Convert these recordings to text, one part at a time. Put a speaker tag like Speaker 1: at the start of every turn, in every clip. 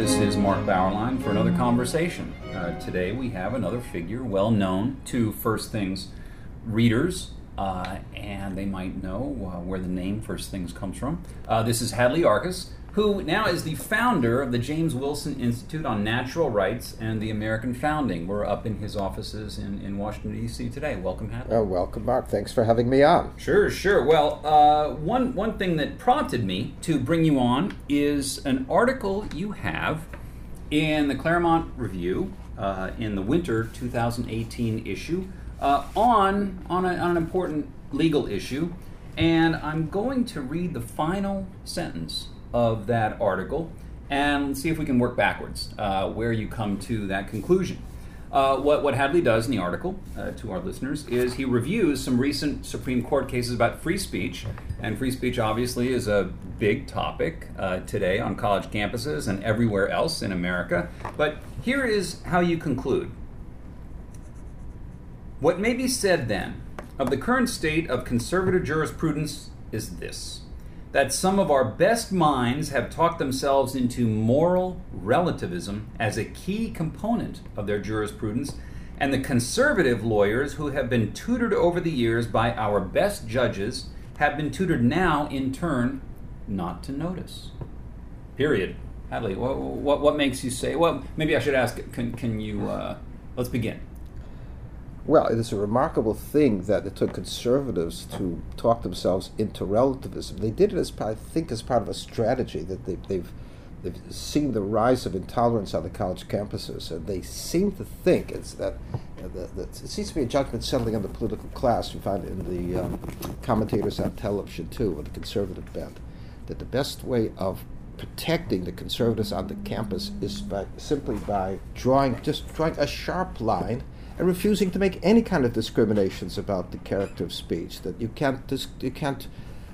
Speaker 1: This is Mark Bauerlein for another conversation. Today we have another figure well known to First Things readers, and they might know where the name First Things comes from. This is Hadley Arkes, who now is the founder of the James Wilson Institute on Natural Rights and the American Founding. We're up in his offices in Washington, D.C. today. Welcome, Hadley.
Speaker 2: Welcome, Mark. Thanks for having me on.
Speaker 1: Sure. Well, one thing that prompted me to bring you on is an article you have in the Claremont Review in the winter 2018 issue on an important legal issue, and I'm going to read the final sentence of that article and see if we can work backwards where you come to that conclusion. What Hadley does in the article, to our listeners, is he reviews some recent Supreme Court cases about free speech, and free speech obviously is a big topic today on college campuses and everywhere else in America. But here is how you conclude. What may be said then of the current state of conservative jurisprudence is this: that some of our best minds have talked themselves into moral relativism as a key component of their jurisprudence, and the conservative lawyers who have been tutored over the years by our best judges have been tutored now, in turn, not to notice. Period. Hadley, what makes you say, well, maybe I should ask, can you, let's begin.
Speaker 2: Well, it is a remarkable thing that it took conservatives to talk themselves into relativism. They did it, as part of a strategy that they've seen the rise of intolerance on the college campuses, and they seem to think it seems to be a judgment settling on the political class. You find it in the commentators on television too, with the conservative bent, that the best way of protecting the conservatives on the campus is simply by drawing a sharp line and refusing to make any kind of discriminations about the character of speech. That you can't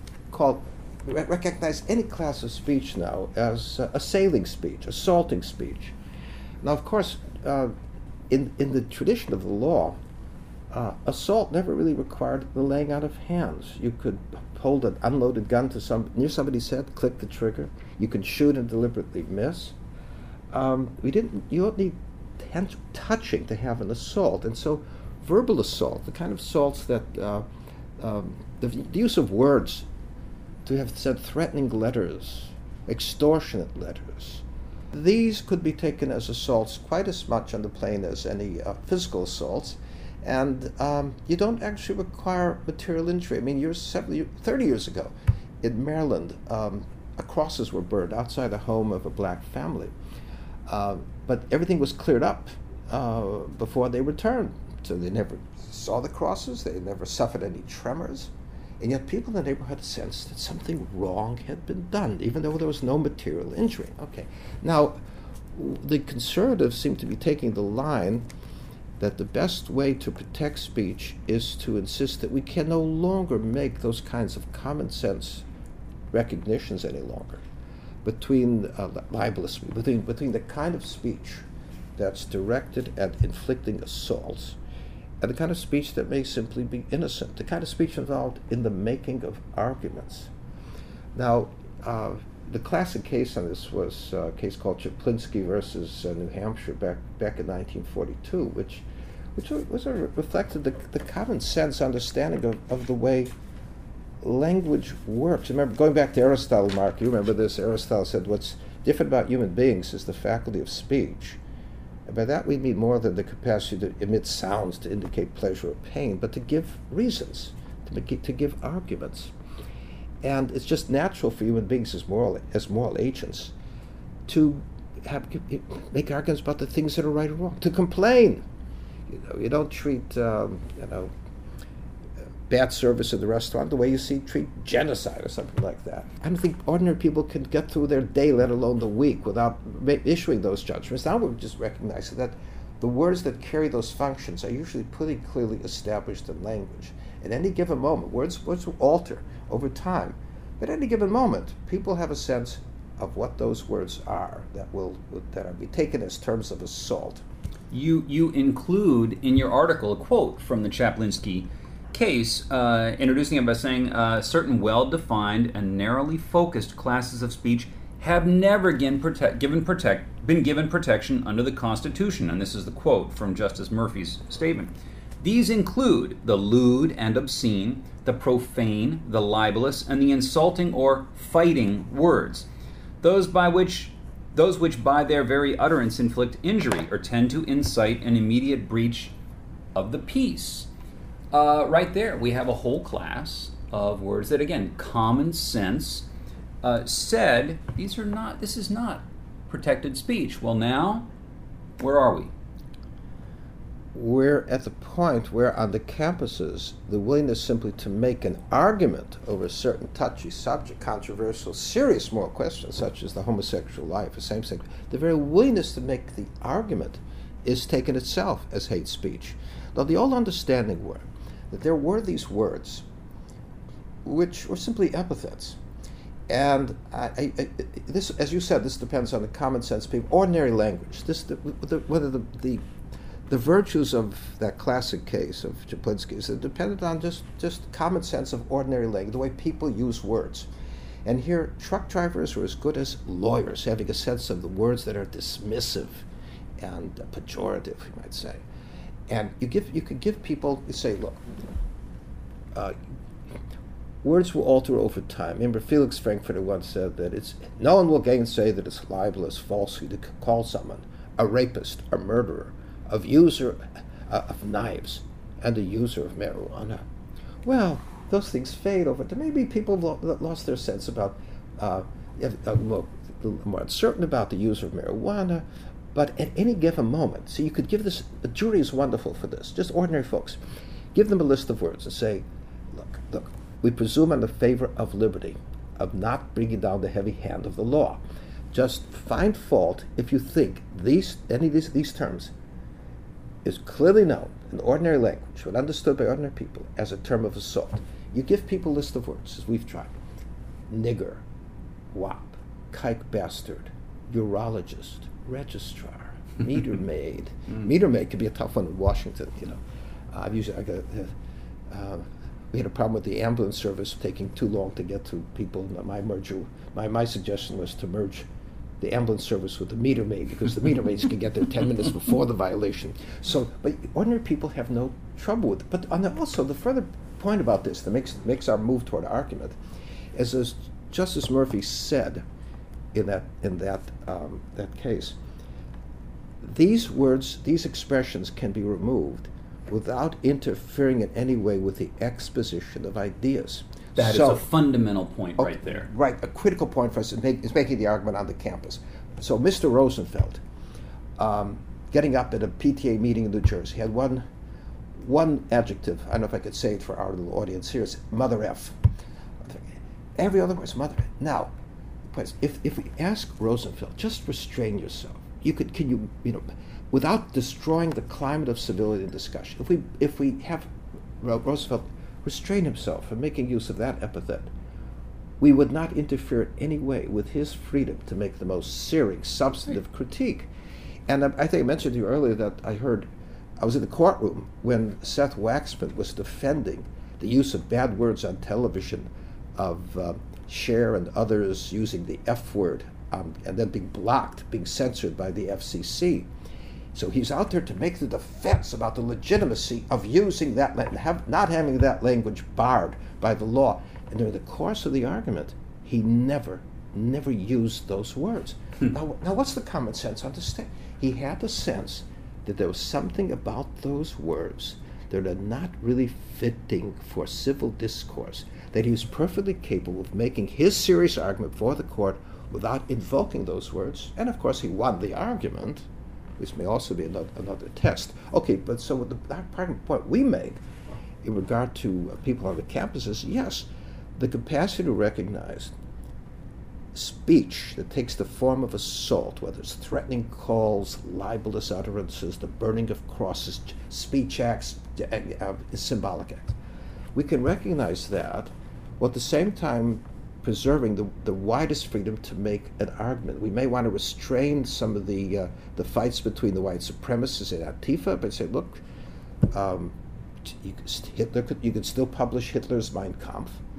Speaker 2: recognize any class of speech now as assailing speech, assaulting speech. Now, of course, in the tradition of the law, assault never really required the laying out of hands. You could hold an unloaded gun near somebody's head, click the trigger. You could shoot and deliberately miss. You don't need touching to have an assault, and so verbal assault, the kind of assaults that the use of words, to have said threatening letters, extortionate letters, these could be taken as assaults quite as much on the plane as any physical assaults, and you don't actually require material injury. I mean, 30 years ago in Maryland, crosses were burned outside the home of a black family. But everything was cleared up before they returned. So they never saw the crosses, they never suffered any tremors. And yet people in the neighborhood sensed that something wrong had been done, even though there was no material injury. Okay. Now, the conservatives seem to be taking the line that the best way to protect speech is to insist that we can no longer make those kinds of common sense recognitions any longer between libelous, between the kind of speech that's directed at inflicting assaults and the kind of speech that may simply be innocent, the kind of speech involved in the making of arguments. Now, the classic case on this was a case called Chaplinsky versus New Hampshire back in 1942, which reflected the common sense understanding of the way language works. Remember, going back to Aristotle, Mark, you remember this. Aristotle said what's different about human beings is the faculty of speech. And by that we mean more than the capacity to emit sounds to indicate pleasure or pain, but to give reasons, to give arguments. And it's just natural for human beings as moral agents to make arguments about the things that are right or wrong, to complain. You don't treat bad service in the restaurant the way you treat genocide or something like that. I don't think ordinary people can get through their day, let alone the week, without issuing those judgments. Now we're just recognizing that the words that carry those functions are usually pretty clearly established in language. At any given moment, words will alter over time. But at any given moment, people have a sense of what those words are that are be taken as terms of assault.
Speaker 1: You include in your article a quote from the Chaplinsky case, introducing it by saying certain well-defined and narrowly focused classes of speech have never been given protection under the Constitution. And this is the quote from Justice Murphy's statement. These include the lewd and obscene, the profane, the libelous, and the insulting or fighting words, those which by their very utterance inflict injury or tend to incite an immediate breach of the peace. Right there, we have a whole class of words that, again, common sense said this is not protected speech. Well, now, where are we?
Speaker 2: We're at the point where on the campuses, the willingness simply to make an argument over a certain touchy subject, controversial, serious moral questions such as the homosexual life, the same-sex, the very willingness to make the argument is taken itself as hate speech. Now, the old understanding were that there were these words which were simply epithets. And this, as you said, this depends on the common sense of people, ordinary language. Whether the virtues of that classic case of Chaplinsky is dependent on just common sense of ordinary language, the way people use words. And here, truck drivers are as good as lawyers, having a sense of the words that are dismissive and pejorative, you might say. And you could give people, you say, look, words will alter over time. Remember, Felix Frankfurter once said that no one will gainsay that it's libelous falsely to call someone a rapist, a murderer, of user of knives, and a user of marijuana. Well, those things fade over time. Maybe people lost their sense about, more uncertain about the user of marijuana, but at any given moment, so you could give this, the jury is wonderful for this, just ordinary folks. Give them a list of words and say, look, we presume in the favor of liberty, of not bringing down the heavy hand of the law. Just find fault if you think any of these terms is clearly known in ordinary language, but understood by ordinary people as a term of assault. You give people a list of words, as we've tried. Nigger, wop, kike bastard, urologist, registrar, meter maid. Meter maid could be a tough one in Washington, you know. We had a problem with the ambulance service taking too long to get to people. My suggestion was to merge the ambulance service with the meter maid, because the meter maids can get there 10 minutes before the violation. So, but ordinary people have no trouble with it. But also, the further point about this that makes our move toward argument is, as Justice Murphy said in that case, these words, these expressions can be removed without interfering in any way with the exposition of ideas.
Speaker 1: That is a fundamental point right there.
Speaker 2: Right, a critical point for us is making the argument on the campus. So Mr. Rosenfeld, getting up at a PTA meeting in New Jersey, had one adjective. I don't know if I could say it for our little audience here. It's mother F. Every other word is mother F. Now, if we ask Rosenfeld, just restrain yourself. Can you without destroying the climate of civility and discussion. If we have Roosevelt restrain himself from making use of that epithet, we would not interfere in any way with his freedom to make the most searing, substantive critique. And I think I mentioned to you earlier that I was in the courtroom when Seth Waxman was defending the use of bad words on television, of Cher and others using the F word, and then being blocked, being censored by the FCC. So he's out there to make the defense about the legitimacy of using that, not having that language barred by the law. And during the course of the argument, he never used those words. Now, what's the common sense understand? He had the sense that there was something about those words that are not really fitting for civil discourse, that he was perfectly capable of making his serious argument for the court without invoking those words. And of course, he won the argument. This may also be another test. Okay, but so the point we make in regard to people on the campuses, yes, the capacity to recognize speech that takes the form of assault, whether it's threatening calls, libelous utterances, the burning of crosses, speech acts, symbolic acts. We can recognize that, while at the same time preserving the widest freedom to make an argument. We may want to restrain some of the fights between the white supremacists and Antifa, but say, look, you could still publish Hitler's Mein Kampf.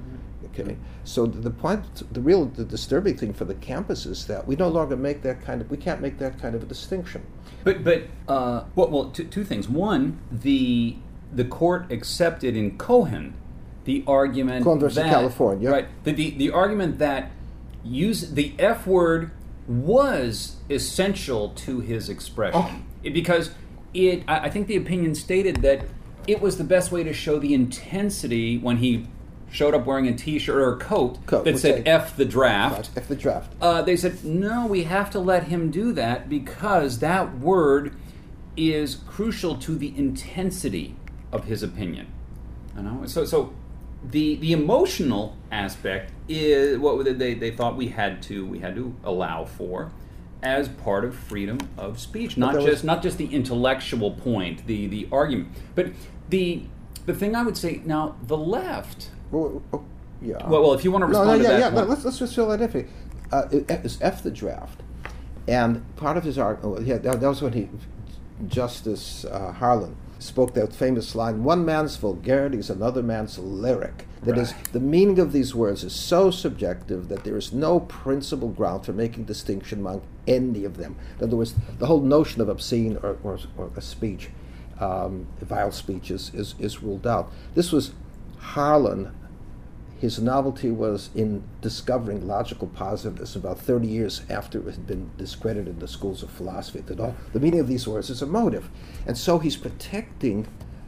Speaker 2: Okay, so the disturbing thing for the campus is that we no longer we can't make that kind of a distinction.
Speaker 1: Well, two things. One, the court accepted in Cohen the argument
Speaker 2: Cohen versus California,
Speaker 1: right? The argument that the F word was essential to his expression because I think the opinion stated that it was the best way to show the intensity when he showed up wearing a T-shirt or a coat that said "F the draft."
Speaker 2: F the draft.
Speaker 1: They said, no, we have to let him do that because that word is crucial to the intensity of his opinion. You know? So the emotional aspect is what they thought we had to allow for as part of freedom of speech, not just the intellectual point, the argument, but the thing I would say now, the left.
Speaker 2: Yeah.
Speaker 1: Well, if you want to respond to that.
Speaker 2: Yeah. Let's just fill that in. It's F the draft, and part of his argument. That was when Justice Harlan spoke that famous line: "One man's vulgarity is another man's lyric." That is, the meaning of these words is so subjective that there is no principal ground for making distinction among any of them. In other words, the whole notion of obscene or a speech, vile speech, is ruled out. This was Harlan. His novelty was in discovering logical positiveness about 30 years after it had been discredited in the schools of philosophy. That all the meaning of these words is emotive. And so he's protecting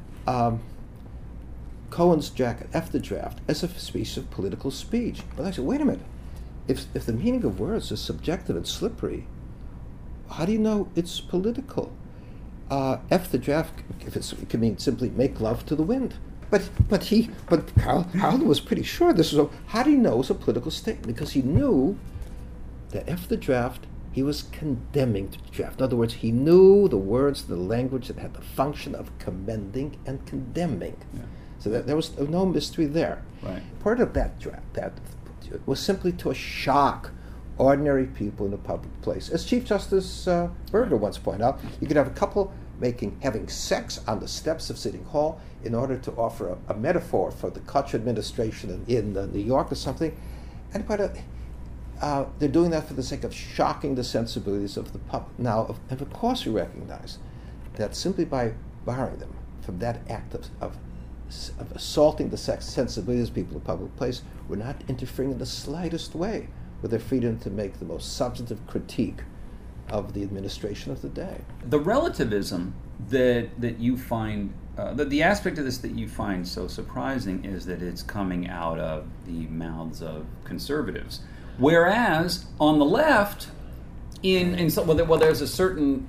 Speaker 2: Cohen's jacket, F the draft, as a piece of political speech. But I said, wait a minute. If the meaning of words is subjective and slippery, how do you know it's political? F the draft, it can mean simply make love to the wind. But Harlan was pretty sure this was. How do you know it was a political statement? Because he knew that F the draft, he was condemning the draft. In other words, he knew the words, the language that had the function of commending and condemning. Yeah. So that there was no mystery there.
Speaker 1: Right.
Speaker 2: Part of that draft that was simply to shock ordinary people in a public place. As Chief Justice Berger once pointed out, you could have a couple having sex on the steps of City Hall in order to offer a metaphor for the Kutcher administration in New York or something. And they're doing that for the sake of shocking the sensibilities of the public. Now, and of course we recognize that simply by barring them from that act of assaulting the sensibilities of people in a public place, we're not interfering in the slightest way with their freedom to make the most substantive critique of the administration of the day.
Speaker 1: The relativism that you find, the aspect of this that you find so surprising is that it's coming out of the mouths of conservatives. Whereas on the left, there's a certain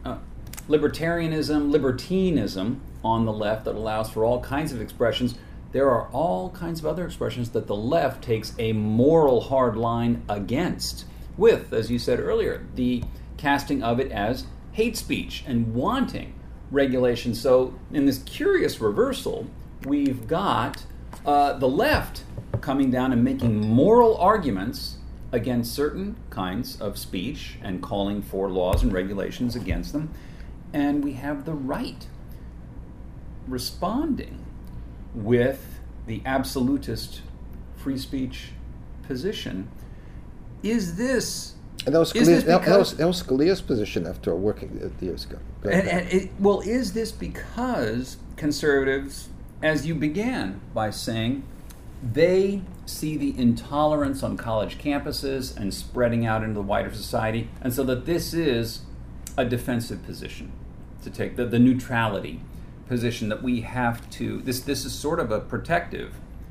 Speaker 1: libertinism on the left that allows for all kinds of expressions. There are all kinds of other expressions that the left takes a moral hard line against, with, as you said earlier, the casting of it as hate speech and wanting regulation. So in this curious reversal, we've got the left coming down and making moral arguments against certain kinds of speech and calling for laws and regulations against them. And we have the right responding with the absolutist free speech position. Is this...
Speaker 2: And that was Scalia's position after working years ago.
Speaker 1: Is this because conservatives, as you began by saying, they see the intolerance on college campuses and spreading out into the wider society, and so that this is a defensive position, to take the neutrality position that we have to... This is sort of a protective...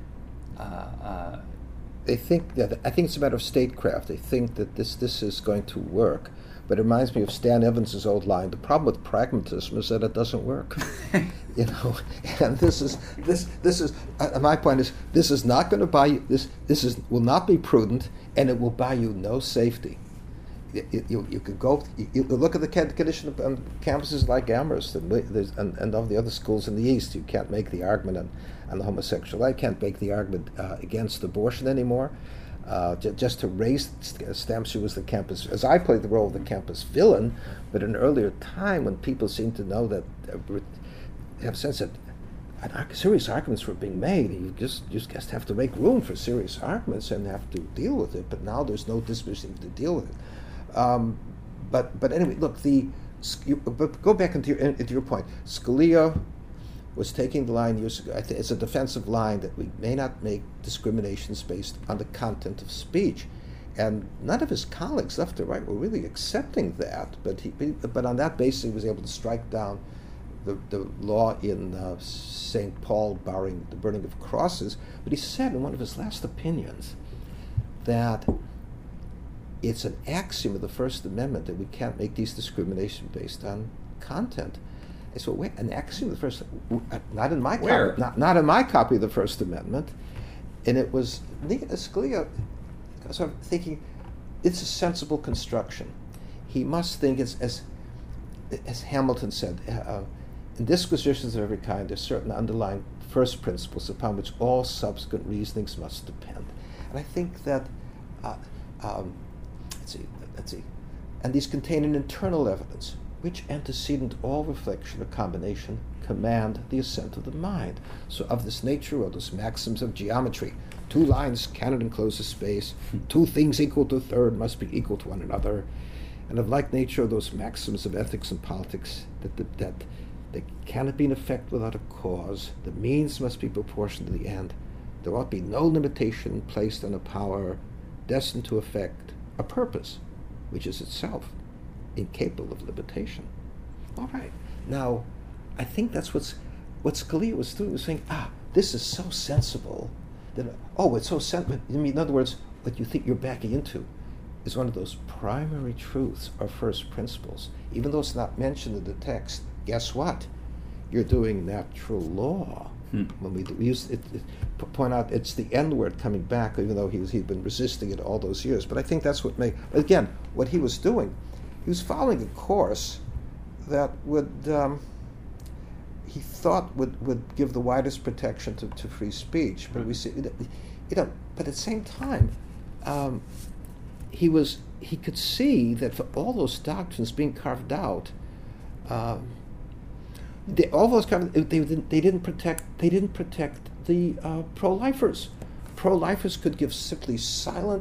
Speaker 2: I think it's a matter of statecraft. They think that this is going to work, but it reminds me of Stan Evans's old line: the problem with pragmatism is that it doesn't work. And this is my point is, this is not going to buy you. This will not be prudent, and it will buy you no safety. You could go. You look at the condition of campuses like Amherst and of the other schools in the East. You can't make the argument on the homosexual. I can't make the argument against abortion anymore. Just to raise stamps, she was the campus, as I played the role of the campus villain, but at an earlier time when people seem to know that, have a sense that serious arguments were being made. You just have to make room for serious arguments and have to deal with it. But now there's no disposition to deal with it. But anyway, look, but go back into your point. Scalia was taking the line years ago. It's a defensive line that we may not make discriminations based on the content of speech. And none of his colleagues, left or right, were really accepting that. But on that basis, he was able to strike down the law in St. Paul barring the burning of crosses. But he said in one of his last opinions that it's an axiom of the First Amendment that we can't make these discriminations based on content. I said, wait, an axiom of the First, not in my copy, not in my copy of the First Amendment. And it was Scalia. So I'm thinking, it's a sensible construction. He must think, as Hamilton said, in disquisitions of every kind, there's certain underlying first principles upon which all subsequent reasonings must depend. And I think that, let's see, and these contain an internal evidence, which antecedent all reflection or combination command the assent of the mind. So of this nature are those maxims of geometry. 2 lines cannot enclose a space. 2 things equal to a third must be equal to one another. And of like nature are those maxims of ethics and politics that they cannot be in effect without a cause. The means must be proportioned to the end. There ought to be no limitation placed on a power destined to effect a purpose, which is itself incapable of limitation. All right. Now, I think that's what Scalia was doing, was saying, this is so sensible. It's so sensible. I mean, in other words, what you think you're backing into is one of those primary truths or first principles. Even though it's not mentioned in the text, guess what? You're doing natural law. When we use it, point out it's the N word coming back, even though he'd been resisting it all those years. But I think that's what But again, what he was doing, he was following a course that would he thought would give the widest protection to free speech. But we see, but at the same time, he could see that for all those doctrines being carved out, they didn't protect the pro-lifers. Pro-lifers could give simply silent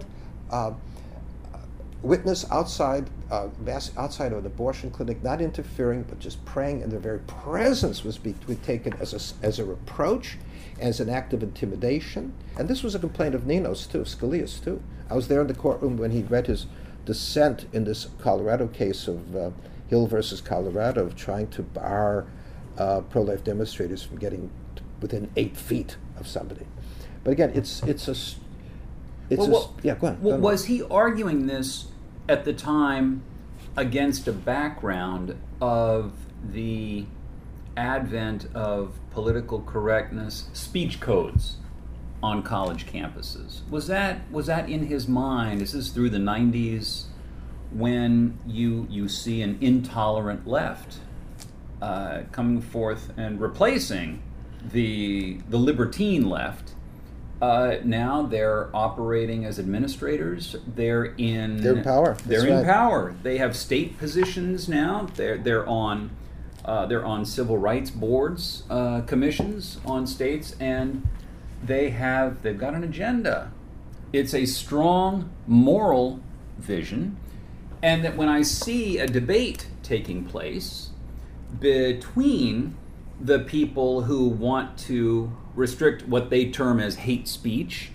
Speaker 2: witness outside of an abortion clinic, not interfering, but just praying, and their very presence was taken as a reproach, as an act of intimidation. And this was a complaint of Nino's too, Scalia's too. I was there in the courtroom when he read his dissent in this Colorado case of Hill versus Colorado, of trying to bar pro-life demonstrators from getting within 8 feet of somebody. But again, go on.
Speaker 1: Was he arguing this at the time against a background of the advent of political correctness speech codes on college campuses? Was that in his mind? Is this through the 90s when you see an intolerant left coming forth and replacing the libertine left? Now they're operating as administrators. They're in
Speaker 2: power.
Speaker 1: They're in power. They have state positions now. They're on civil rights boards, commissions on states, and they've got an agenda. It's a strong moral vision, and that when I see a debate taking place between the people who want to restrict what they term as hate speech,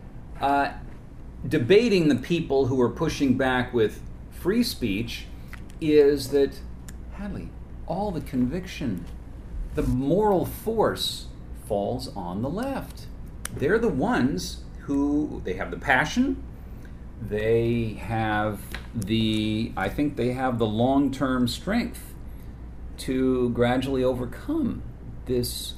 Speaker 1: debating the people who are pushing back with free speech, is that, Hadley, all the conviction, the moral force falls on the left. They're the ones who, they have the passion, they have I think they have the long-term strength to gradually overcome this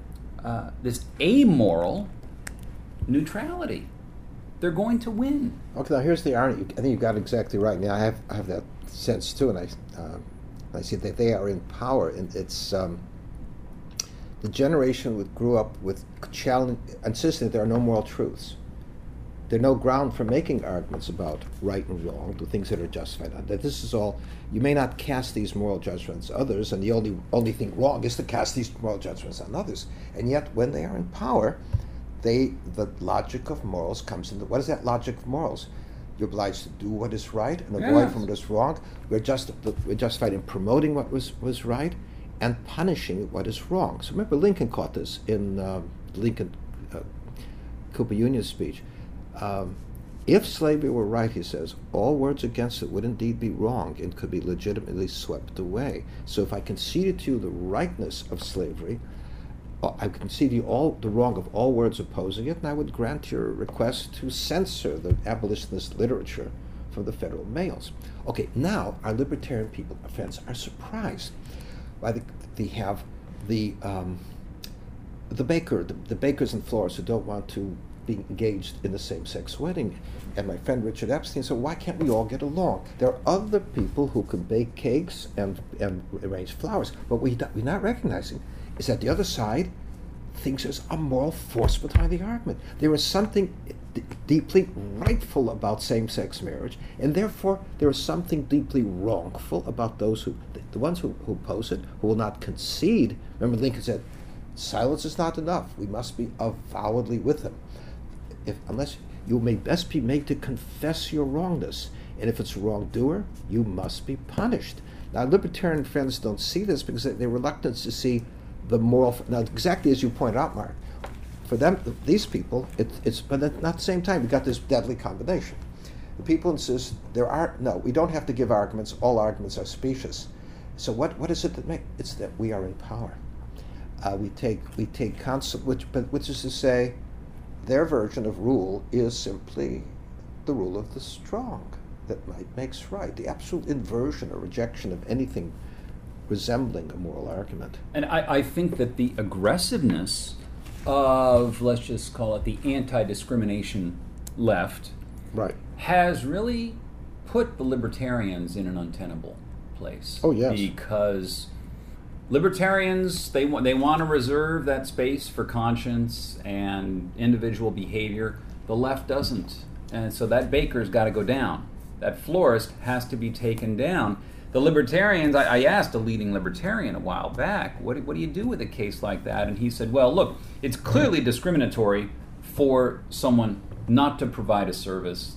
Speaker 1: amoral neutrality. They're going to win.
Speaker 2: Okay, now here's the irony. I think you've got it exactly right. Now I have that sense too, and I see that they are in power, and it's the generation that grew up with insisting that there are no moral truths. there's no ground for making arguments about right and wrong, the things that are justified. That this is all, you may not cast these moral judgments on others, and the only thing wrong is to cast these moral judgments on others. And yet, when they are in power, the logic of morals comes into, what is that logic of morals? You're obliged to do what is right and avoid from what is wrong. We're justified in promoting what was right and punishing what is wrong. So remember, Lincoln caught this in Lincoln Cooper Union speech. If slavery were right, he says, all words against it would indeed be wrong and could be legitimately swept away. So if I conceded to you the rightness of slavery, I concede you all the wrong of all words opposing it, and I would grant your request to censor the abolitionist literature from the federal mails. Okay, now our libertarian people, friends, are surprised by the bakers and florists who don't want to be engaged in the same-sex wedding. And my friend Richard Epstein said, why can't we all get along? There are other people who can bake cakes and arrange flowers, but we're not recognizing is that the other side thinks there's a moral force behind the argument. There is something deeply rightful about same-sex marriage, and therefore there is something deeply wrongful about those the ones who oppose it, who will not concede. Remember, Lincoln said, silence is not enough. We must be avowedly with them. Unless you may best be made to confess your wrongness, and if it's a wrongdoer, you must be punished. Now, libertarian friends don't see this because they're reluctant to see the moral. Now, exactly as you pointed out, Mark, for them, these people, but at the same time, we got this deadly combination. The people insist we don't have to give arguments. All arguments are specious. So what is it that makes? It's that we are in power. We take constant, which is to say, their version of rule is simply the rule of the strong, that might makes right. The absolute inversion or rejection of anything resembling a moral argument.
Speaker 1: And I think that the aggressiveness of, let's just call it the anti-discrimination left,
Speaker 2: right,
Speaker 1: has really put the libertarians in an untenable place.
Speaker 2: Oh, yes.
Speaker 1: Because libertarians, they want to reserve that space for conscience and individual behavior. The left doesn't. And so that baker's got to go down. That florist has to be taken down. The libertarians, I asked a leading libertarian a while back, what do you do with a case like that? And he said, well, look, it's clearly discriminatory for someone not to provide a service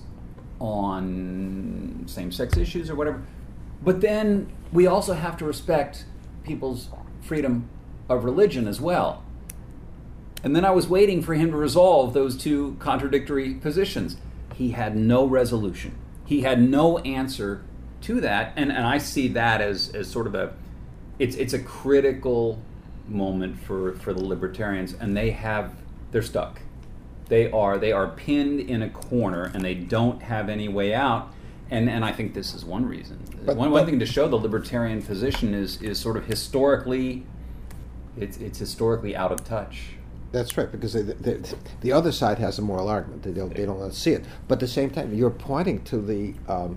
Speaker 1: on same-sex issues or whatever. But then we also have to respect people's freedom of religion as well. And then I was waiting for him to resolve those two contradictory positions. He had no resolution. He had no answer to that, and I see that as sort of it's a critical moment for the libertarians, and they're stuck. They are pinned in a corner, and they don't have any way out. And I think this is one reason. One thing to show the libertarian position is sort of historically, it's historically out of touch.
Speaker 2: That's right, because the other side has a moral argument. They don't want to see it. But at the same time, you're pointing to the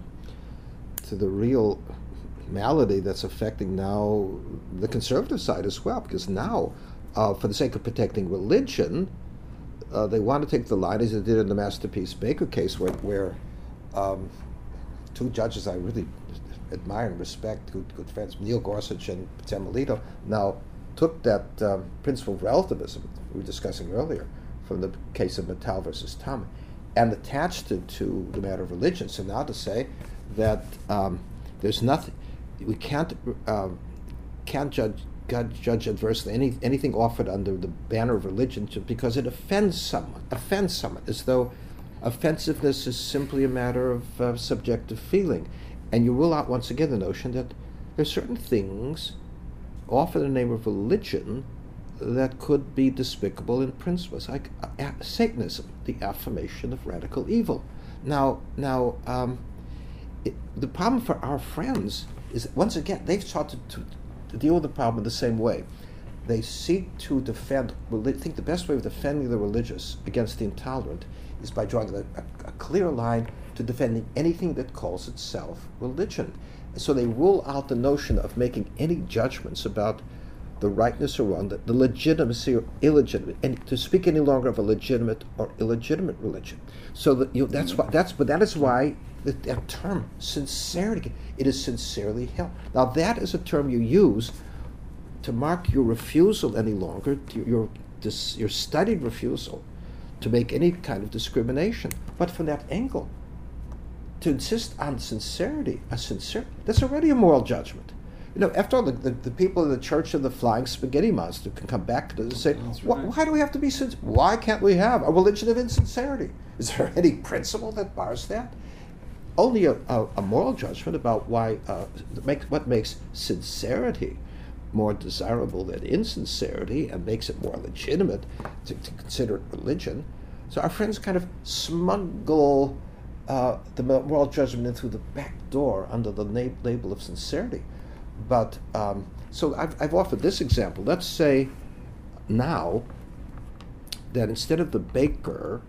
Speaker 2: real malady that's affecting now the conservative side as well. Because now, for the sake of protecting religion, they want to take the line as they did in the Masterpiece Baker case, where two judges I really admire and respect, good friends, Neil Gorsuch and Tim Alito, now took that principle of relativism we were discussing earlier from the case of Mattel versus Tom and attached it to the matter of religion. So now to say that there's nothing, we can't judge adversely anything offered under the banner of religion because it offends someone, as though offensiveness is simply a matter of subjective feeling. And you rule out once again the notion that there's certain things offered in the name of religion that could be despicable in principle, like Satanism, the affirmation of radical evil. Now, the problem for our friends is, once again, they've sought to deal with the problem the same way. They seek to think the best way of defending the religious against the intolerant is by drawing a clear line to defending anything that calls itself religion. So they rule out the notion of making any judgments about the rightness or wrong, the legitimacy or illegitimate, and to speak any longer of a legitimate or illegitimate religion. So that that is why that term sincerity, it is sincerely held. Now that is a term you use to mark your refusal any longer, your studied refusal to make any kind of discrimination. But from that angle, to insist on sincerity, that's already a moral judgment. You know, after all, the people in the Church of the Flying Spaghetti Monster can come back to this and say, why do we have to be sincere? Why can't we have a religion of insincerity? Is there any principle that bars that? Only a moral judgment about what makes sincerity more desirable than insincerity and makes it more legitimate to consider it religion. So our friends kind of smuggle the moral judgment in through the back door under the label of sincerity. But so I've offered this example. Let's say now that instead of the baker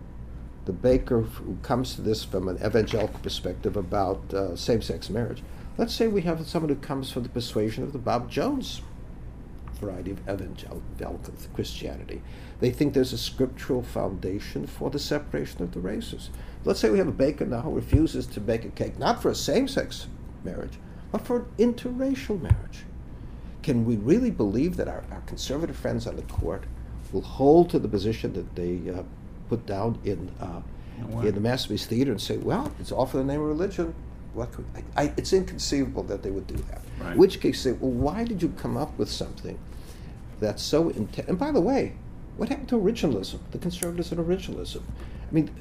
Speaker 2: who comes to this from an evangelical perspective about same-sex marriage, let's say we have someone who comes from the persuasion of the Bob Jones variety of evangelical Christianity. They think there's a scriptural foundation for the separation of the races. Let's say we have a baker now who refuses to bake a cake, not for a same-sex marriage, but for an interracial marriage. Can we really believe that our conservative friends on the court will hold to the position that they put down in the Masterpiece Theater and say, well, it's all for the name of religion? It's inconceivable that they would do that.
Speaker 1: Right.
Speaker 2: In which case, say, well, why did you come up with something that's so intense? And by the way, what happened to originalism? The conservatives and originalism. I mean,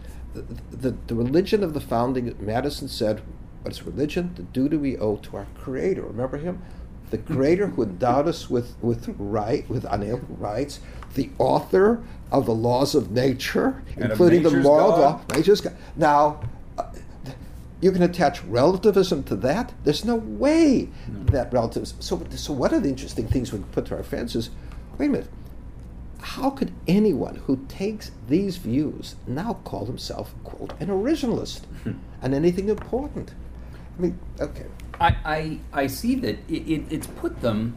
Speaker 2: the religion of the founding, Madison said, what is religion? The duty we owe to our Creator. Remember him? The Creator who endowed us with unalienable rights, the author of the laws of nature,
Speaker 1: and
Speaker 2: including the moral law.
Speaker 1: Nature's God.
Speaker 2: Now, you can attach relativism to that? There's no way that relativism. So one of the interesting things we put to our friends is, wait a minute, how could anyone who takes these views now call himself, quote, an originalist on anything important? I mean, okay.
Speaker 1: I see that it's put them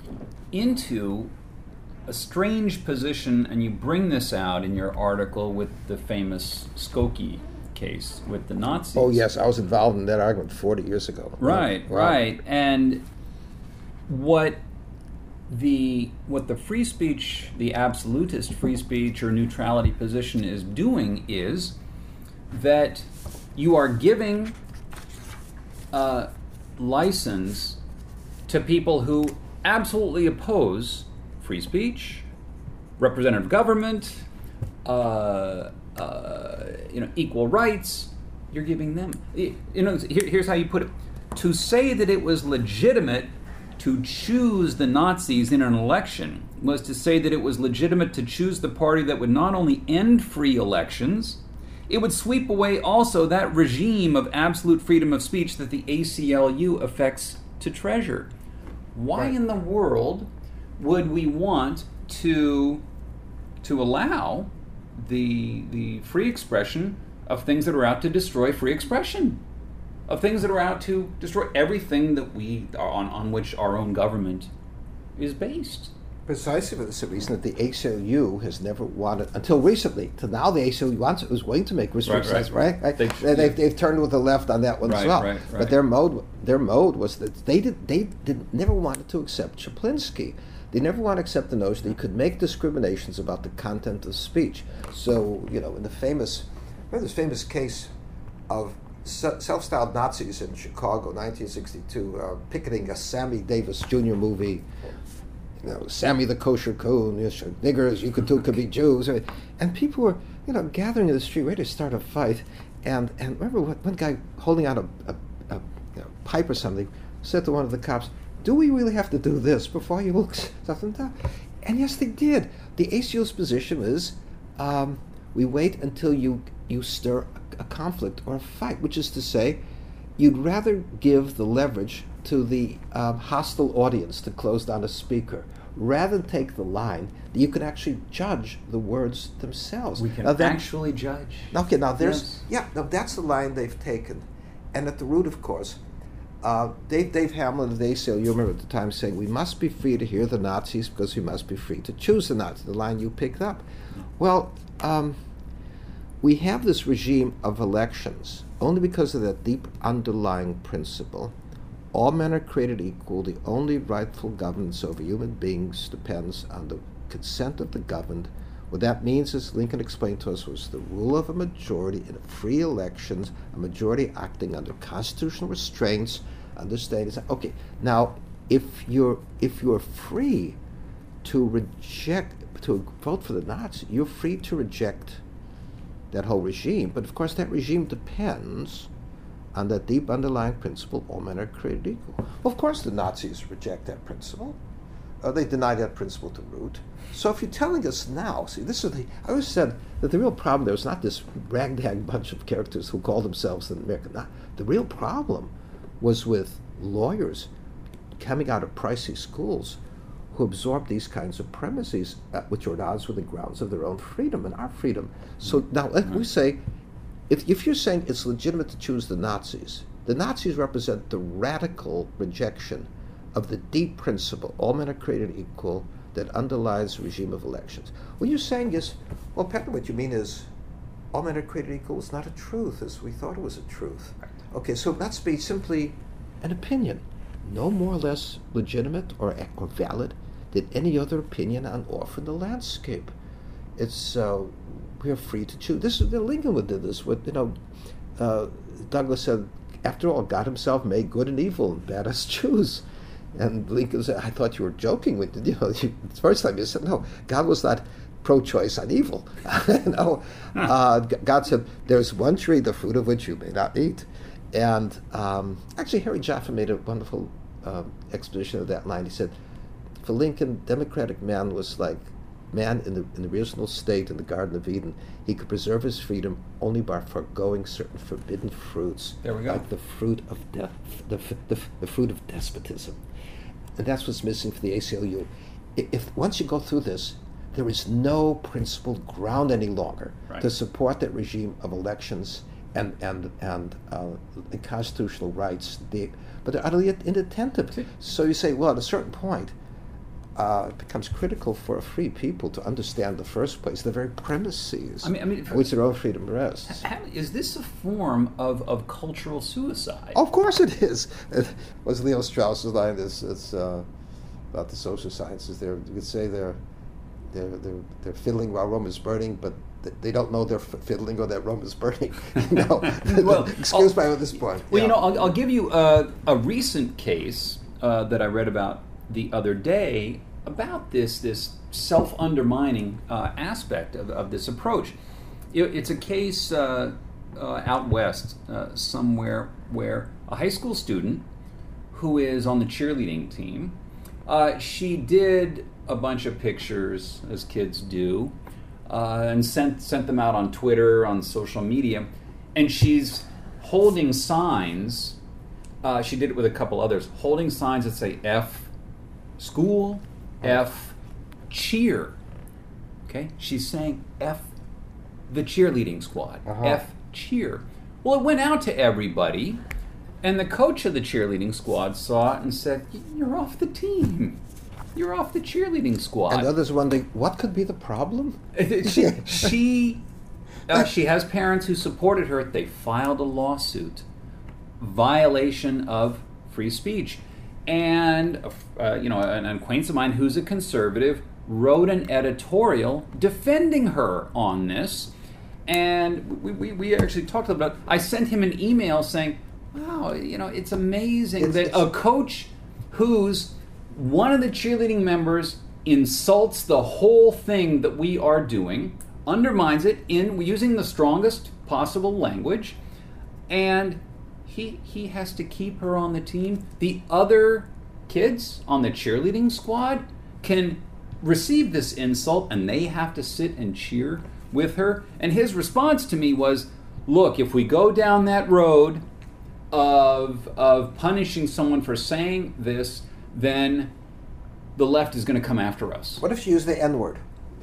Speaker 1: into a strange position, and you bring this out in your article with the famous Skokie case with the Nazis.
Speaker 2: Oh yes, I was involved in that argument 40 years ago.
Speaker 1: Right,
Speaker 2: wow.
Speaker 1: Right. And what the free speech, the absolutist free speech or neutrality position is doing is that you are giving license to people who absolutely oppose free speech, representative government, equal rights. You're giving them. Here's how you put it: to say that it was legitimate to choose the Nazis in an election was to say that it was legitimate to choose the party that would not only end free elections, it would sweep away also that regime of absolute freedom of speech that the ACLU affects to treasure. Why in the world would we want to allow the free expression of things that are out to destroy free expression, of things that are out to destroy everything that we are on which our own government is based?
Speaker 2: Precisely for this reason that the ACLU has never wanted, until recently, to now the ACLU was willing to make restrictions, right? They've turned with the left on that one as well. Right. But their mode was that they never wanted to accept Chaplinsky. They never want to accept the notion that you could make discriminations about the content of speech. So, in the famous case of self-styled Nazis in Chicago, 1962, picketing a Sammy Davis Jr. movie, Sammy the Kosher Coon, niggers, you could be Jews. And people were, gathering in the street ready to start a fight. And remember one guy holding out a pipe or something said to one of the cops, do we really have to do this before you look something down? And yes, they did. The ACLU's position is we wait until you stir a conflict or a fight, which is to say, you'd rather give the leverage to the hostile audience to close down a speaker, rather than take the line that you can actually judge the words themselves.
Speaker 1: We can actually judge.
Speaker 2: Okay, now that's the line they've taken. And at the root, of course, Dave Hamlin of the ACLU, you remember at the time saying, we must be free to hear the Nazis because we must be free to choose the Nazis, the line you picked up. Well, we have this regime of elections only because of that deep underlying principle. All men are created equal. The only rightful governance over human beings depends on the consent of the governed. What that means, as Lincoln explained to us, was the rule of a majority in free elections, a majority acting under constitutional restraints, understanding. Okay, now if you're free to vote for the Nazis, you're free to reject that whole regime. But of course, that regime depends on that deep underlying principle: all men are created equal. Well, of course, the Nazis reject that principle. They deny that principle to root. So if you're telling us now, see, I always said that the real problem there was not this ragtag bunch of characters who call themselves the American. The real problem was with lawyers coming out of pricey schools who absorbed these kinds of premises, which are at odds with the grounds of their own freedom and our freedom. So now we say, if you're saying it's legitimate to choose the Nazis represent the radical rejection of the deep principle, all men are created equal, that underlies the regime of elections. What you're saying is, well, Peter, what you mean is, all men are created equal is not a truth as we thought it was a truth. Right. Okay, so that's be simply an opinion, no more or less legitimate or valid than any other opinion on offer in the landscape. It's we're free to choose. This is Lincoln did this with Douglas said, after all, God Himself made good and evil, and bade us choose. And Lincoln said, I thought you were joking with it. The first time you said, no, God was not pro-choice on evil. God said, there's one tree, the fruit of which you may not eat. And actually, Harry Jaffa made a wonderful exposition of that line. He said, for Lincoln, democratic man was like man in the original state in the Garden of Eden. He could preserve his freedom only by foregoing certain forbidden fruits.
Speaker 1: There we go.
Speaker 2: Like the fruit of the fruit of despotism. And that's what's missing for the ACLU. If once you go through this, there is no principled ground any longer to support that regime of elections and constitutional rights. But they're utterly inattentive. So you say, well, at a certain point, it becomes critical for a free people to understand the first place, the very premises which their own freedom rests.
Speaker 1: Is this a form of cultural suicide?
Speaker 2: Of course it is. It was Leo Strauss's line. It's about the social sciences. You could say they're fiddling while Rome is burning, but they don't know they're fiddling or that Rome is burning. Well, excuse me at this point.
Speaker 1: Well, I'll give you a recent case that I read about the other day about this self-undermining aspect of this approach. It's a case out west somewhere where a high school student who is on the cheerleading team, she did a bunch of pictures, as kids do, and sent them out on Twitter, on social media, and she's holding signs. She did it with a couple others, holding signs that say F school, F cheer. Okay, she's saying F the cheerleading squad, F cheer. Well, it went out to everybody, and the coach of the cheerleading squad saw it and said, "You're off the team. You're off the cheerleading squad."
Speaker 2: And others wondering, what could be the problem?
Speaker 1: She has parents who supported her. They filed a lawsuit, violation of free speech. And an acquaintance of mine who's a conservative wrote an editorial defending her on this. And we actually talked about it. I sent him an email saying, wow, it's amazing that a coach who's one of the cheerleading members insults the whole thing that we are doing, undermines it in using the strongest possible language, and he has to keep her on the team. The other kids on the cheerleading squad can receive this insult, and they have to sit and cheer with her. And his response to me was, look, if we go down that road of punishing someone for saying this, then the left is going to come after us.
Speaker 2: What if you use the N-word?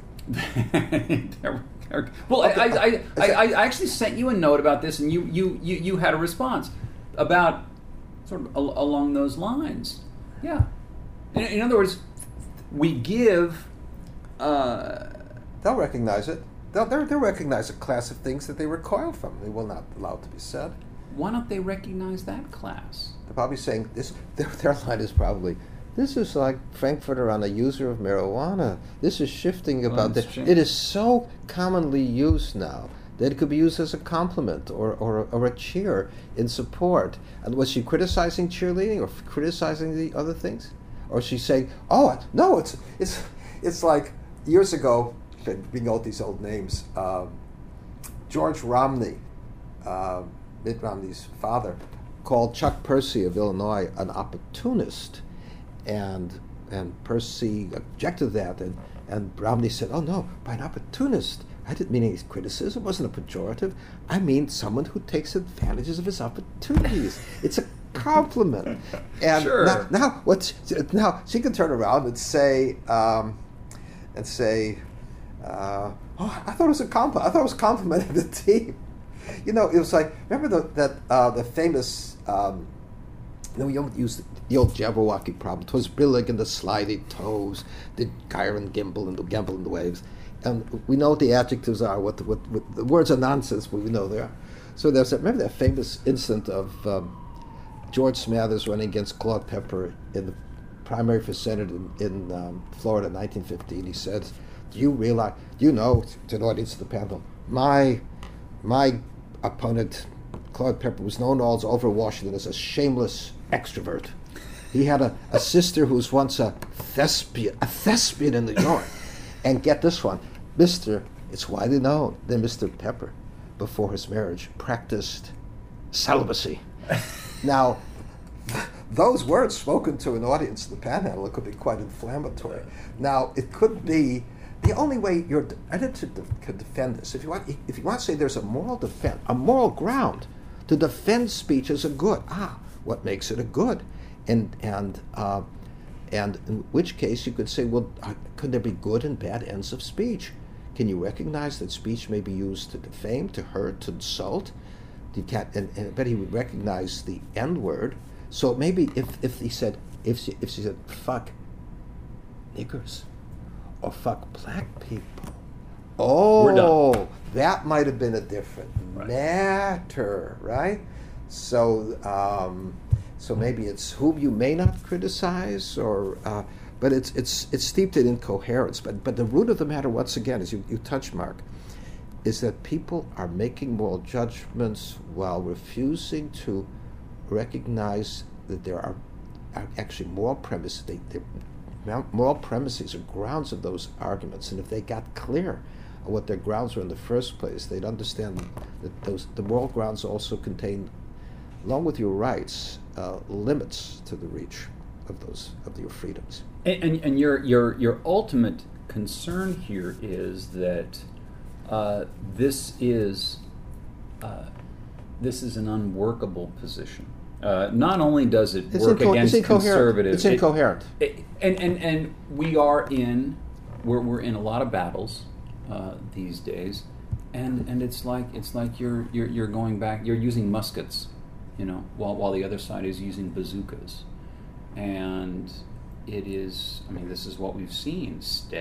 Speaker 1: Well, okay. I actually sent you a note about this, and you had a response about sort of along those lines. Yeah. In other words, we give.
Speaker 2: They'll recognize it. They'll recognize a class of things that they recoil from. They will not allow it to be said.
Speaker 1: Why don't they recognize that class?
Speaker 2: They're probably saying this. Their line is probably, "This is like Frankfurter on a user of marijuana. This is shifting about this. It is so commonly used now that it could be used as a compliment or a cheer in support." And was she criticizing cheerleading or criticizing the other things, or is she saying, "Oh no, it's like years ago." Bring out these old names. George Romney, Mitt Romney's father, called Chuck Percy of Illinois an opportunist, and Percy objected to that, and Romney said, "Oh no, by an opportunist, I didn't mean any criticism. It wasn't a pejorative. I mean someone who takes advantages of his opportunities. It's a compliment." And
Speaker 1: sure.
Speaker 2: now she can turn around and say. Oh, I thought it was a compliment. I thought it was complimenting the team. You know, it was like, remember the famous, we don't use the old Jabberwocky problem. 'Twas brillig and the sliding toes, the gyre gimble and the gamble in the waves. And we know what the adjectives are, what the words are nonsense, but we know they are. So remember that famous incident of George Smathers running against Claude Pepper in the primary for Senate in Florida in 1915. He said, "Do you know, to the audience of the panel, my opponent, Claude Pepper, was known all over Washington as a shameless extrovert. He had a sister who was once a thespian in New York. And get this one, it's widely known that Mr. Pepper, before his marriage, practiced celibacy." Now, those words spoken to an audience of the Panhandle could be quite inflammatory. Now, it could be the only way your editor could defend this. If you want to say there's a moral ground to defend speech as a good. What makes it a good? And in which case you could say, well, could there be good and bad ends of speech? Can you recognize that speech may be used to defame, to hurt, to insult? And I bet he would recognize the N word. So maybe if she said fuck niggers or fuck black people, that might have been a different matter, right? So maybe it's whom you may not criticize, but it's steeped in incoherence. But the root of the matter, once again, as you touch, Mark, is that people are making moral judgments while refusing to recognize that there are actually moral premises. Moral premises are grounds of those arguments, and if they got clear on what their grounds were in the first place, they'd understand that the moral grounds also contain, along with your rights, limits to the reach of your freedoms.
Speaker 1: And your ultimate concern here is that this is an unworkable position. Not only does it work against conservatives,
Speaker 2: it's incoherent.
Speaker 1: And we're in a lot of battles these days, and it's like you're going back. You're using muskets, while the other side is using bazookas, and it is. I mean, this is what we've seen: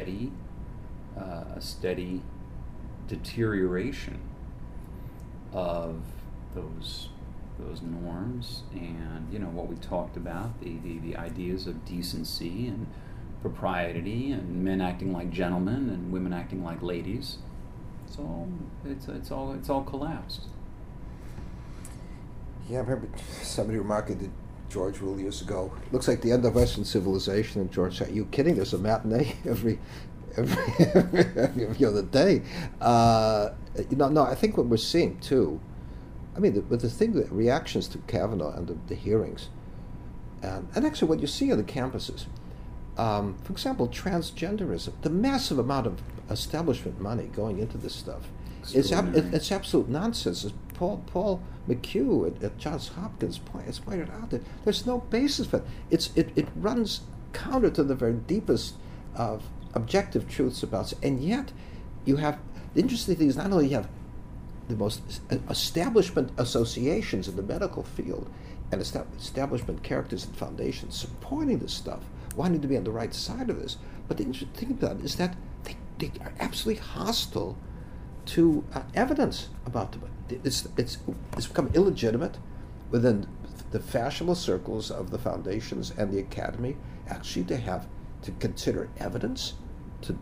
Speaker 1: a steady deterioration of those norms, and what we talked about, the ideas of decency and propriety, and men acting like gentlemen and women acting like ladies. It's all collapsed.
Speaker 2: Yeah, I remember somebody remarking to George Rule years ago, looks like the end of Western civilization. And George said, "Are you kidding? There's a matinee every other day." No, I think what we're seeing too, I mean, the reactions to Kavanaugh and the hearings, and actually what you see on the campuses, for example, transgenderism, the massive amount of establishment money going into this stuff, it's absolute nonsense. As Paul McHugh at Johns Hopkins has pointed out, that there's no basis for it. It runs counter to the very deepest of objective truths about it. And yet you have, the interesting thing is not only you have the most establishment associations in the medical field, and establishment characters and foundations supporting this stuff, wanting to be on the right side of this. But the interesting thing about it is that they are absolutely hostile to evidence about them. It's become illegitimate within the fashionable circles of the foundations and the academy actually to consider evidence to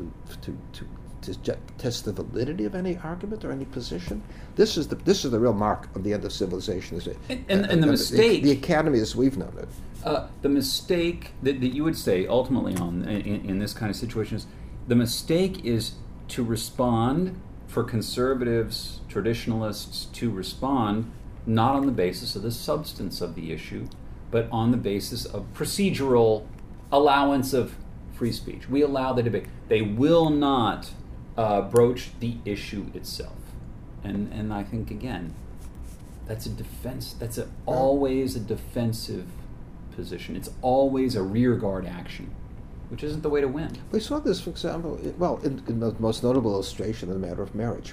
Speaker 2: test the validity of any argument or any position. This is the real mark of the end of civilization, is it?
Speaker 1: And the mistake,
Speaker 2: the academy as we've known it.
Speaker 1: The mistake that you would say ultimately in this kind of situation is the mistake is to respond for conservatives, traditionalists to respond not on the basis of the substance of the issue, but on the basis of procedural allowance of free speech. We allow the debate. They will not broach the issue itself. And I think, again, that's a defense. That's always a defensive position. It's always a rearguard action, which isn't the way to win.
Speaker 2: We saw this, for example, in the most notable illustration in the matter of marriage.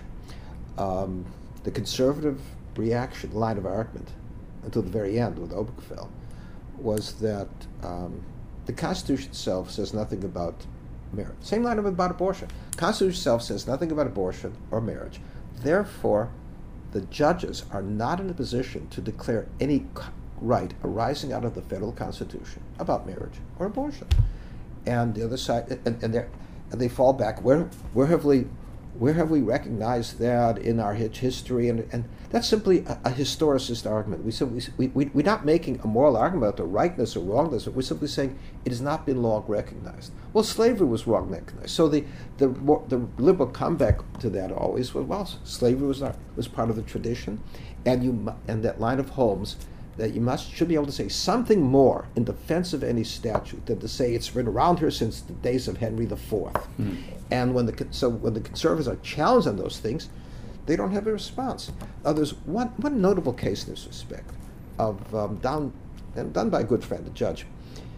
Speaker 2: The conservative reaction, line of argument, until the very end with Obergefell, was that the Constitution itself says nothing about marriage. Same line of about abortion. The Constitution itself says nothing about abortion or marriage. Therefore, the judges are not in a position to declare any right arising out of the federal Constitution about marriage or abortion. And the other side, and they fall back. Where have we recognized that in our history? And that's simply a historicist argument. We're not making a moral argument about the rightness or wrongness. We're simply saying it has not been long recognized. Well, slavery was wrong recognized. So the liberal comeback to that always was, well, slavery was part of the tradition, and that line of Holmes, that you should be able to say something more in defense of any statute than to say it's been around here since the days of Henry IV. Mm. And when the conservatives are challenged on those things, they don't have a response. Now, there's one notable case in this respect of done by a good friend, a judge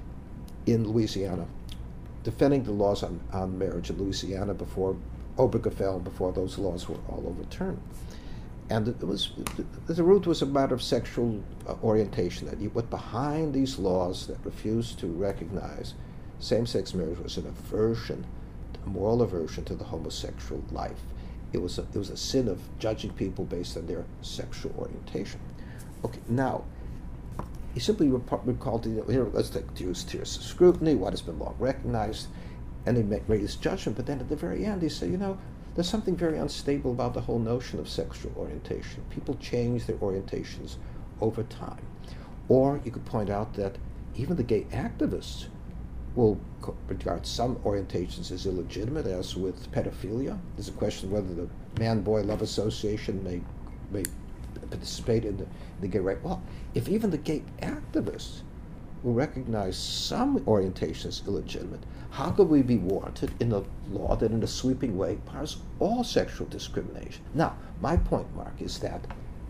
Speaker 2: in Louisiana, defending the laws on marriage in Louisiana before Obergefell, before those laws were all overturned. And the root was a matter of sexual orientation, that what behind these laws that refused to recognize same-sex marriage was an aversion, a moral aversion to the homosexual life. It was a sin of judging people based on their sexual orientation. Okay, now, he simply recalled, here, let's use tiers of scrutiny, what has been long recognized, and he made his judgment, but then at the very end he said, there's something very unstable about the whole notion of sexual orientation. People change their orientations over time. Or you could point out that even the gay activists will regard some orientations as illegitimate, as with pedophilia. There's a question whether the man-boy love association may participate in the gay right. Well, if even the gay activists will recognize some orientations illegitimate, how could we be warranted in a law that in a sweeping way bars all sexual discrimination? Now, my point, Mark, is that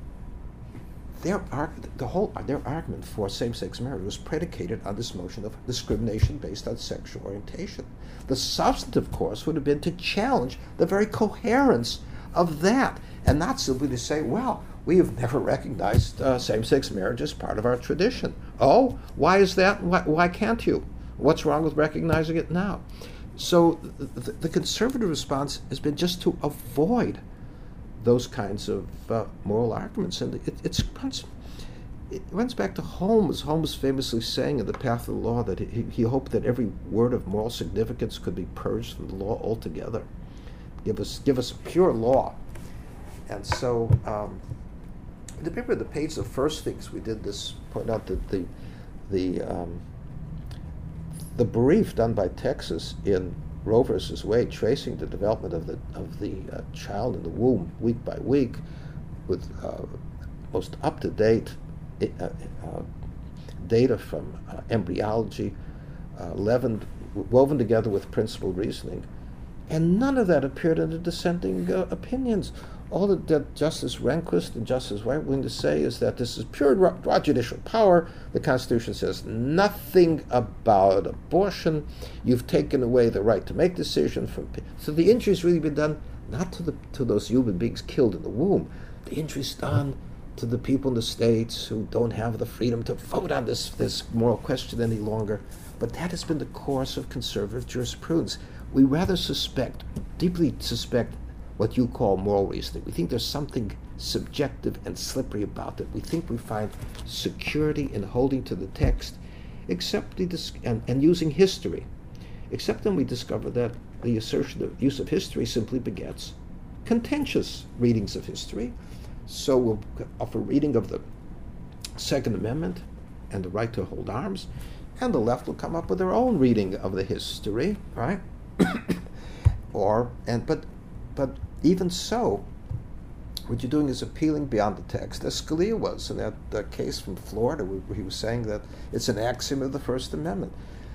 Speaker 2: their argument for same-sex marriage was predicated on this notion of discrimination based on sexual orientation. The substantive course would have been to challenge the very coherence of that, and not simply to say, well, we have never recognized same-sex marriage as part of our tradition. Oh, why is that? Why can't you? What's wrong with recognizing it now? So the conservative response has been just to avoid those kinds of moral arguments. And it runs back to Holmes. Holmes famously saying in The Path of the Law that he hoped that every word of moral significance could be purged from the law altogether. Give us pure law. And so remember the page of First Things we did this, point out that the brief done by Texas in Roe versus Wade, tracing the development of the child in the womb week by week, with most up-to-date data from embryology, woven together with principled reasoning, and none of that appeared in the dissenting opinions. All that Justice Rehnquist and Justice White were willing to say is that this is pure raw judicial power. The Constitution says nothing about abortion. You've taken away the right to make decisions from. So the injury's really been done not to those human beings killed in the womb. The injury's done to the people in the States who don't have the freedom to vote on this moral question any longer. But that has been the course of conservative jurisprudence. We rather deeply suspect what you call moral reasoning. We think there's something subjective and slippery about it. We think we find security in holding to the text, and using history, except then we discover that the assertion of use of history simply begets contentious readings of history. So we'll offer reading of the Second Amendment and the right to hold arms, and the left will come up with their own reading of the history, right? But even so, what you're doing is appealing beyond the text, as Scalia was in that case from Florida, where he was saying that it's an axiom of the First Amendment.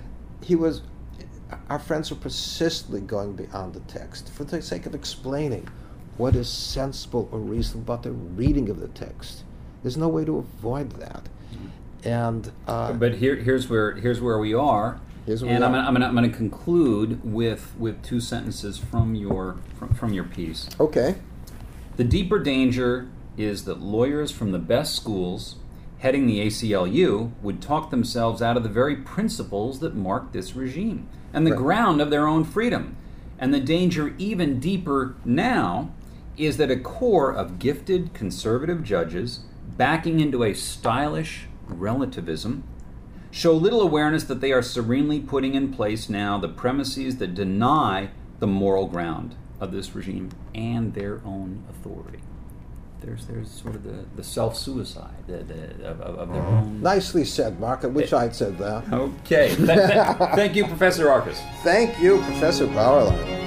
Speaker 2: Our friends are persistently going beyond the text for the sake of explaining what is sensible or reasonable about the reading of the text. There's no way to avoid that. And
Speaker 1: but here's where we are. I'm going to conclude with two sentences from your piece.
Speaker 2: Okay.
Speaker 1: The deeper danger is that lawyers from the best schools heading the ACLU would talk themselves out of the very principles that mark this regime and the ground of their own freedom. And the danger even deeper now is that a core of gifted conservative judges backing into a stylish relativism show little awareness that they are serenely putting in place now the premises that deny the moral ground of this regime and their own authority. There's sort of the self-suicide of their own.
Speaker 2: Nicely said, Mark. I wish I'd said that.
Speaker 1: Okay. Thank you, Professor Arcus.
Speaker 2: Thank you, Professor Bauerlein.